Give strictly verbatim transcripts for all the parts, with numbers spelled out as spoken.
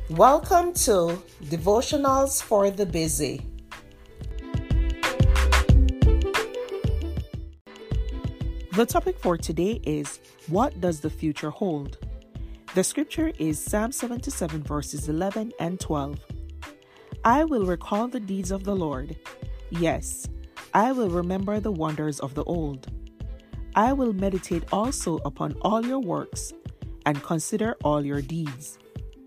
Welcome to Devotionals for the Busy. The topic for today is, what does the future hold? The scripture is Psalm seventy-seven verses eleven and twelve. I will recall the deeds of the Lord. Yes, I will remember the wonders of the old. I will meditate also upon all your works and consider all your deeds.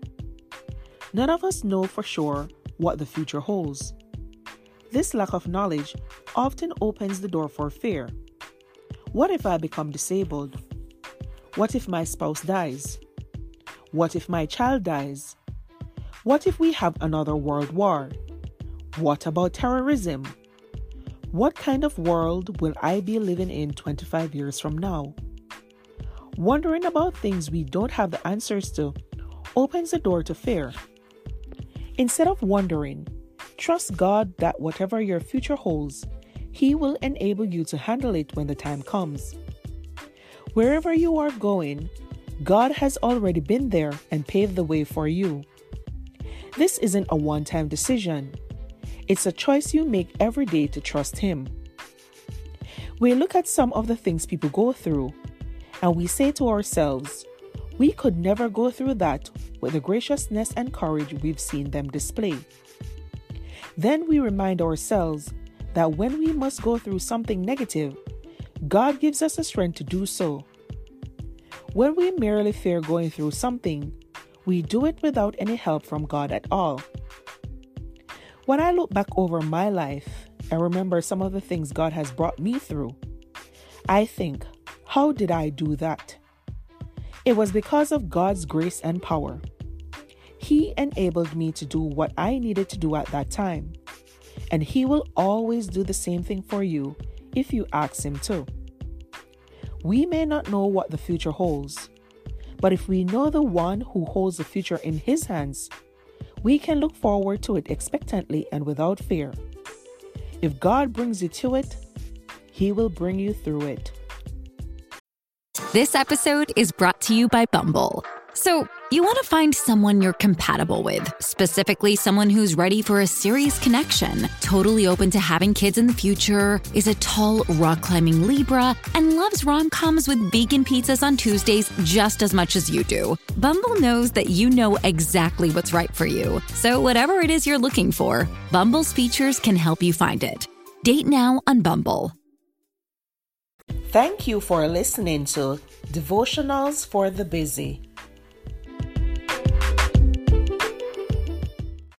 None of us know for sure what the future holds. This lack of knowledge often opens the door for fear. What if I become disabled? What if my spouse dies? What if my child dies? What if we have another world war? What about terrorism? What kind of world will I be living in twenty-five years from now? Wondering about things we don't have the answers to opens the door to fear. Instead of wondering, trust God that whatever your future holds, He will enable you to handle it when the time comes. Wherever you are going, God has already been there and paved the way for you. This isn't a one-time decision. It's a choice you make every day to trust Him. We look at some of the things people go through, and we say to ourselves, we could never go through that with the graciousness and courage we've seen them display. Then we remind ourselves that when we must go through something negative, God gives us the strength to do so. When we merely fear going through something, we do it without any help from God at all. When I look back over my life and remember some of the things God has brought me through, I think, how did I do that? It was because of God's grace and power. He enabled me to do what I needed to do at that time. And He will always do the same thing for you if you ask Him to. We may not know what the future holds, but if we know the one who holds the future in His hands, we can look forward to it expectantly and without fear. If God brings you to it, He will bring you through it. This episode is brought to you by Bumble. So, you want to find someone you're compatible with, specifically someone who's ready for a serious connection, totally open to having kids in the future, is a tall, rock-climbing Libra, and loves rom-coms with vegan pizzas on Tuesdays just as much as you do. Bumble knows that you know exactly what's right for you. So whatever it is you're looking for, Bumble's features can help you find it. Date now on Bumble. Thank you for listening to Devotionals for the Busy.